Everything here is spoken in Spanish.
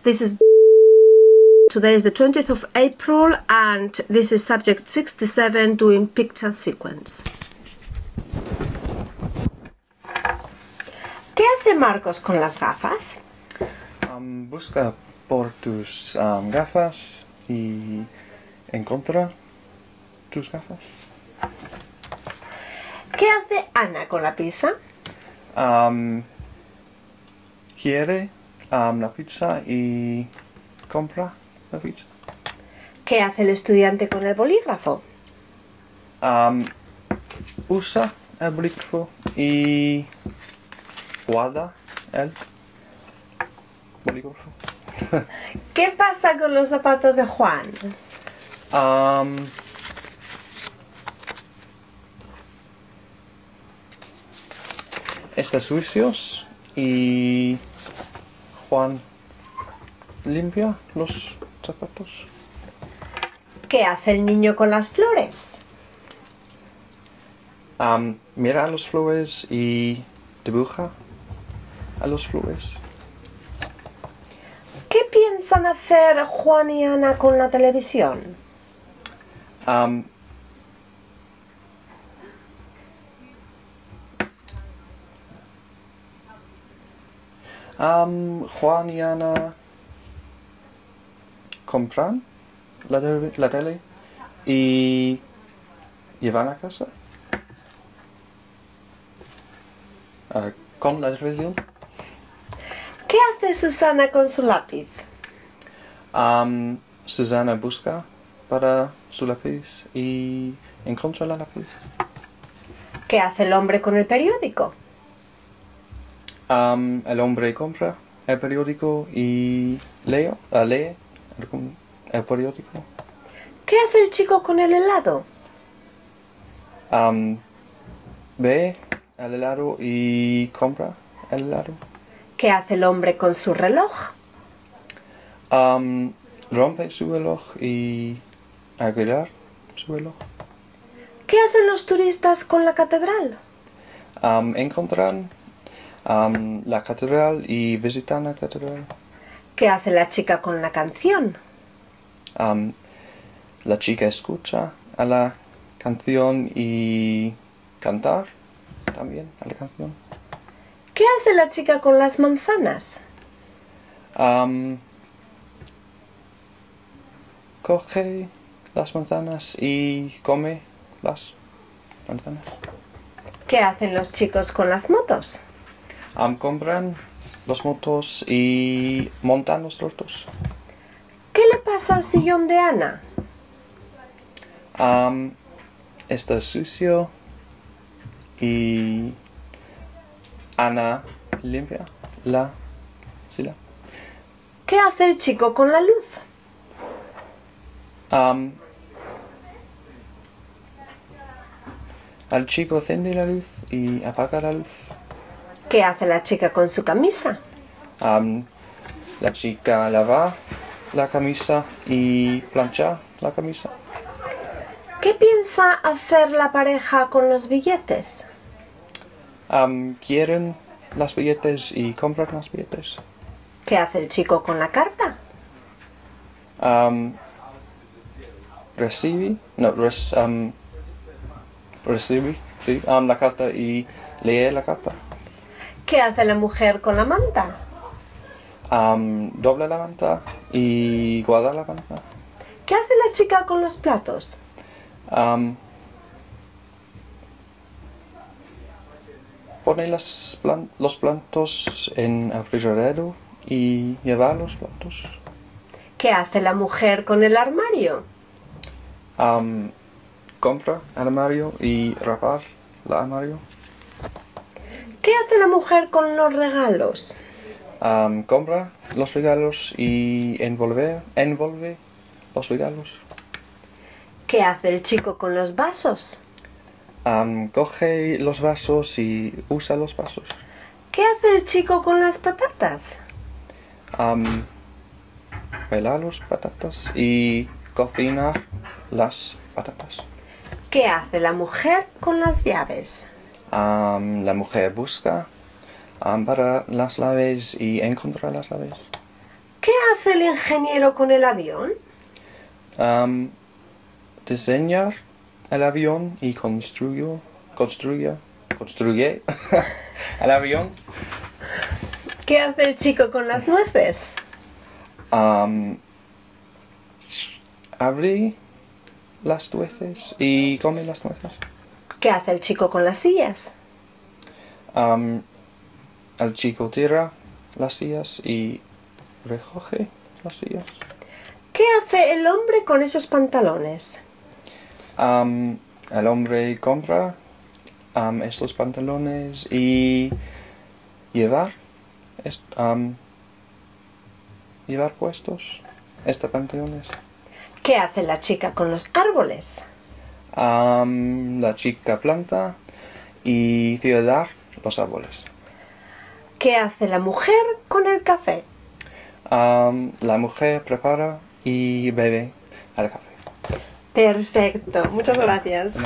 This is today is the 20th of April and this is subject 67 doing picture sequence. ¿Qué hace Marcos con las gafas? Busca por tus gafas y encuentra tus gafas. ¿Qué hace Ana con la pizza? Quiere la pizza y compra la pizza. ¿Qué hace el estudiante con el bolígrafo? Usa el bolígrafo y guarda el bolígrafo. ¿Qué pasa con los zapatos de Juan? Están sucios y Juan limpia los zapatos. ¿Qué hace el niño con las flores? Mira a las flores y dibuja a las flores. ¿Qué piensan hacer Juan y Ana con la televisión? Juan y Ana compran la tele y llevan a casa con la televisión. ¿Qué hace Susana con su lápiz? Susana busca para su lápiz y encuentra la lápiz. ¿Qué hace el hombre con el periódico? El hombre compra el periódico y lee el periódico. ¿Qué hace el chico con el helado? Ve el helado y compra el helado. ¿Qué hace el hombre con su reloj? Rompe su reloj y arreglar su reloj. ¿Qué hacen los turistas con la catedral? Encuentran la catedral y visitan la catedral. ¿Qué hace la chica con la canción? La chica escucha a la canción y cantar también a la canción. ¿Qué hace la chica con las manzanas? Coge las manzanas y come las manzanas. ¿Qué hacen los chicos con las motos? Compran las motos y montan los motos. ¿Qué le pasa al sillón de Ana? Está sucio y Ana limpia la silla. ¿Qué hace el chico con la luz? El chico enciende la luz y apaga la luz. ¿Qué hace la chica con su camisa? La chica lava la camisa y plancha la camisa. ¿Qué piensa hacer la pareja con los billetes? Quieren las billetes y compran las billetes. ¿Qué hace el chico con la carta? Recibe la carta y lee la carta. ¿Qué hace la mujer con la manta? Dobla la manta y guarda la manta. ¿Qué hace la chica con los platos? Pone los platos en el refrigerador y lleva los platos. ¿Qué hace la mujer con el armario? Compra el armario y rapar el armario. ¿Qué hace la mujer con los regalos? Compra los regalos y envuelve los regalos. ¿Qué hace el chico con los vasos? Coge los vasos y usa los vasos. ¿Qué hace el chico con las patatas? Pela las patatas y cocina las patatas. ¿Qué hace la mujer con las llaves? La mujer busca para las llaves y encuentra las llaves. ¿Qué hace el ingeniero con el avión? Diseñar el avión y construye el avión. ¿Qué hace el chico con las nueces? Abre las nueces y come las nueces. ¿Qué hace el chico con las sillas? El chico tira las sillas y recoge las sillas. ¿Qué hace el hombre con esos pantalones? El hombre compra estos pantalones y llevar puestos estos pantalones. ¿Qué hace la chica con los árboles? La chica planta y ciudad los árboles. ¿Qué hace la mujer con el café? La mujer prepara y bebe el café. Perfecto, muchas gracias.